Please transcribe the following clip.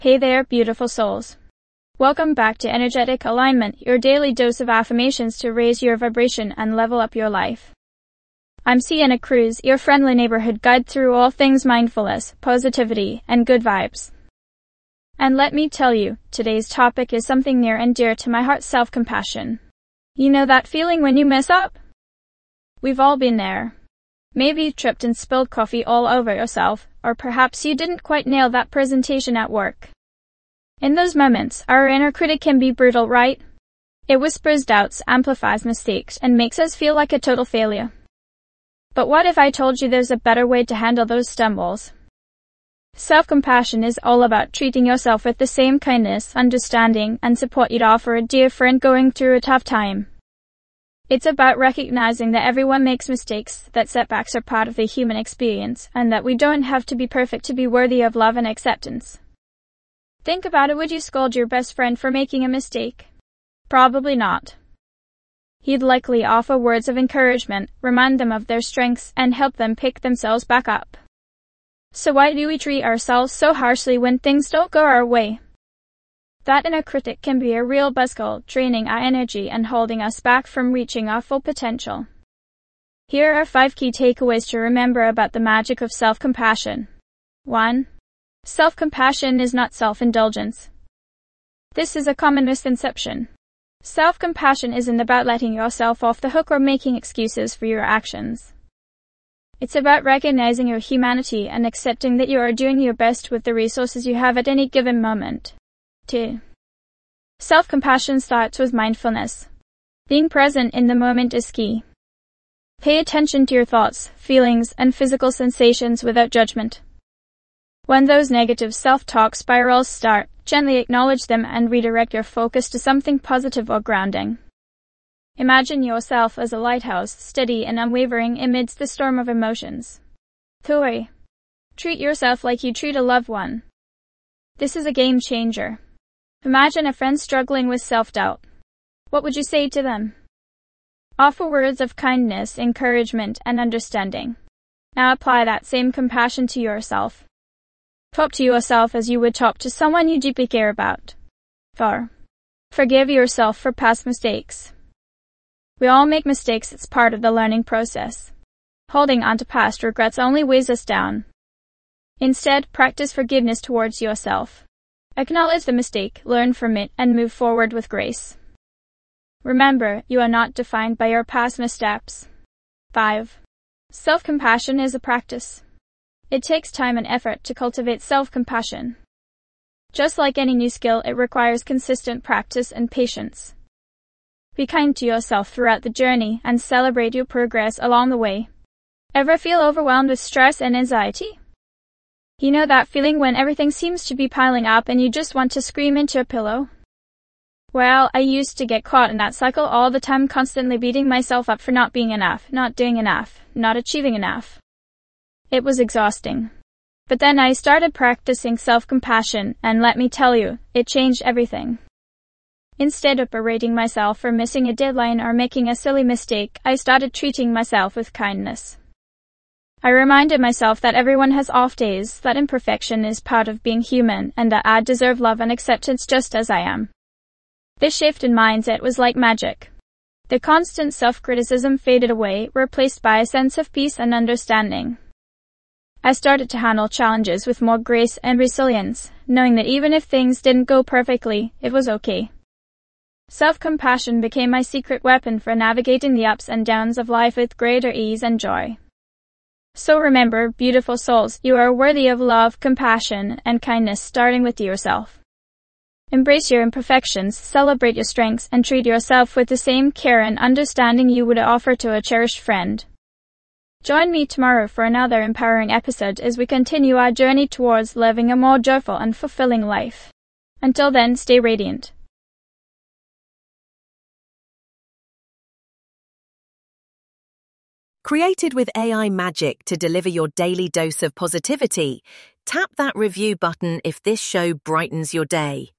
Hey there, beautiful souls. Welcome back to Energetic Alignment, your daily dose of affirmations to raise your vibration and level up your life. I'm Sienna Cruz, your friendly neighborhood guide through all things mindfulness, positivity, and good vibes. And let me tell you, today's topic is something near and dear to my heart: self-compassion. You know that feeling when you mess up? We've all been there. Maybe you tripped and spilled coffee all over yourself, or perhaps you didn't quite nail that presentation at work. In those moments, our inner critic can be brutal, right? It whispers doubts, amplifies mistakes, and makes us feel like a total failure. But what if I told you there's a better way to handle those stumbles? Self-compassion is all about treating yourself with the same kindness, understanding, and support you'd offer a dear friend going through a tough time. It's about recognizing that everyone makes mistakes, that setbacks are part of the human experience, and that we don't have to be perfect to be worthy of love and acceptance. Think about it. Would you scold your best friend for making a mistake? Probably not. He'd likely offer words of encouragement, remind them of their strengths, and help them pick themselves back up. So why do we treat ourselves so harshly when things don't go our way? That inner critic can be a real buzzkill, draining our energy and holding us back from reaching our full potential. Here are 5 key takeaways to remember about the magic of self-compassion. 1. Self-compassion is not self-indulgence. This is a common misconception. Self-compassion isn't about letting yourself off the hook or making excuses for your actions. It's about recognizing your humanity and accepting that you are doing your best with the resources you have at any given moment. 2. Self-compassion starts with mindfulness. Being present in the moment is key. Pay attention to your thoughts, feelings, and physical sensations without judgment. When those negative self-talk spirals start, gently acknowledge them and redirect your focus to something positive or grounding. Imagine yourself as a lighthouse, steady and unwavering amidst the storm of emotions. 3. Treat yourself like you treat a loved one. This is a game changer. Imagine a friend struggling with self-doubt. What would you say to them? Offer words of kindness, encouragement, and understanding. Now apply that same compassion to yourself. Talk to yourself as you would talk to someone you deeply care about. 4. Forgive yourself for past mistakes. We all make mistakes. It's part of the learning process. Holding on to past regrets only weighs us down. Instead, practice forgiveness towards yourself. Acknowledge the mistake, learn from it, and move forward with grace. Remember, you are not defined by your past missteps. 5. Self-compassion is a practice. It takes time and effort to cultivate self-compassion. Just like any new skill, it requires consistent practice and patience. Be kind to yourself throughout the journey and celebrate your progress along the way. Ever feel overwhelmed with stress and anxiety? You know that feeling when everything seems to be piling up and you just want to scream into a pillow? Well, I used to get caught in that cycle all the time, constantly beating myself up for not being enough, not doing enough, not achieving enough. It was exhausting. But then I started practicing self-compassion, and let me tell you, it changed everything. Instead of berating myself for missing a deadline or making a silly mistake, I started treating myself with kindness. I reminded myself that everyone has off days, that imperfection is part of being human, and that I deserve love and acceptance just as I am. This shift in mindset was like magic. The constant self-criticism faded away, replaced by a sense of peace and understanding. I started to handle challenges with more grace and resilience, knowing that even if things didn't go perfectly, it was okay. Self-compassion became my secret weapon for navigating the ups and downs of life with greater ease and joy. So remember, beautiful souls, you are worthy of love, compassion, and kindness, starting with yourself. Embrace your imperfections, celebrate your strengths, and treat yourself with the same care and understanding you would offer to a cherished friend. Join me tomorrow for another empowering episode as we continue our journey towards living a more joyful and fulfilling life. Until then, stay radiant. Created with AI magic to deliver your daily dose of positivity, tap that review button if this show brightens your day.